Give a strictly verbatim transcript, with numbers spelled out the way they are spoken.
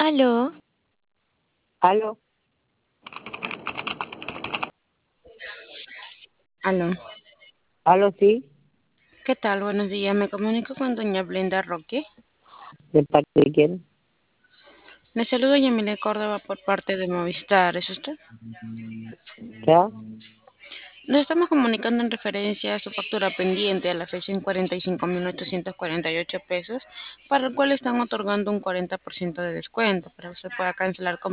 Aló, Aló, aló. aló, sí, ¿Qué tal? Buenos días. Me comunico con doña Brenda Roque. ¿de parte de quién? Le saludo Yamile Córdoba por parte de Movistar. ¿Es usted? ¿Ya? Nos estamos comunicando en referencia a su factura pendiente a la fecha en cuarenta y cinco mil ochocientos cuarenta y ocho pesos, para el cual están otorgando un cuarenta por ciento de descuento para que usted pueda cancelar con